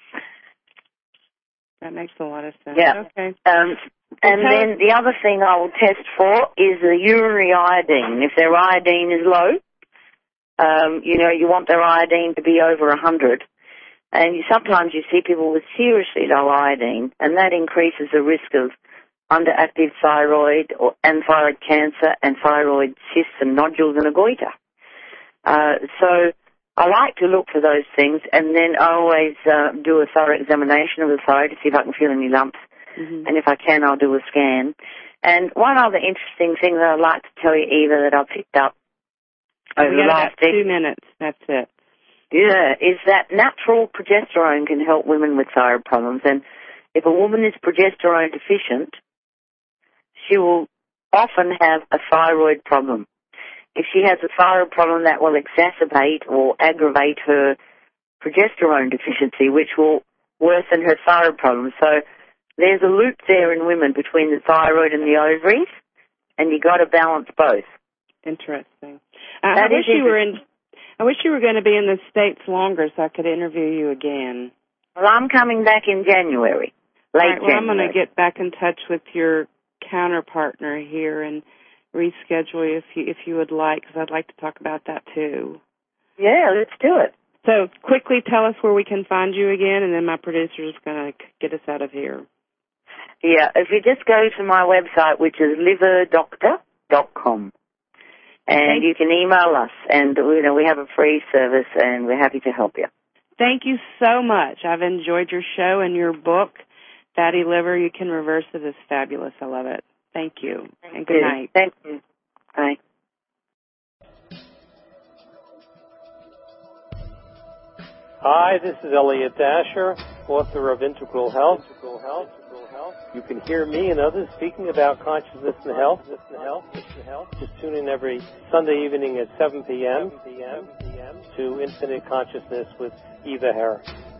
That makes a lot of sense. Yeah. Okay. Um, and okay. then the other thing I will test for is the urinary iodine. If their iodine is low, um, you know, you want their iodine to be over one hundred. And you, sometimes you see people with seriously low iodine, and that increases the risk of underactive thyroid or, and thyroid cancer and thyroid cysts and nodules and a goiter. Uh, so I like to look for those things, and then I always uh, do a thorough examination of the thyroid to see if I can feel any lumps. Mm-hmm. And if I can, I'll do a scan. And one other interesting thing that I'd like to tell you, Eva, that I picked up over we the got last about two minutes. That's it. Yeah, is that natural progesterone can help women with thyroid problems. And if a woman is progesterone deficient, she will often have a thyroid problem. If she has a thyroid problem, that will exacerbate or aggravate her progesterone deficiency, which will worsen her thyroid problem. So there's a loop there in women between the thyroid and the ovaries, and you got to balance both. Interesting. Uh, I wish you were in. I wish you were going to be in the States longer so I could interview you again. Well, I'm coming back in January, late All right, well, January. I'm going to get back in touch with your counterpartner here and reschedule you if you, if you would like, because I'd like to talk about that too. Yeah, let's do it. So quickly tell us where we can find you again, and then my producer is going to get us out of here. Yeah, if you just go to my website, which is liver doctor dot com. And you can email us, and you know we have a free service, and we're happy to help you. Thank you so much. I've enjoyed your show and your book, Fatty Liver, You Can Reverse It, is fabulous. I love it. Thank you, Thank and good you. night. Thank you. Bye. Hi, this is Elliot Dasher, author of Integral Health. You can hear me and others speaking about consciousness and health. Just tune in every Sunday evening at seven p.m. to Infinite Consciousness with Eva Hare.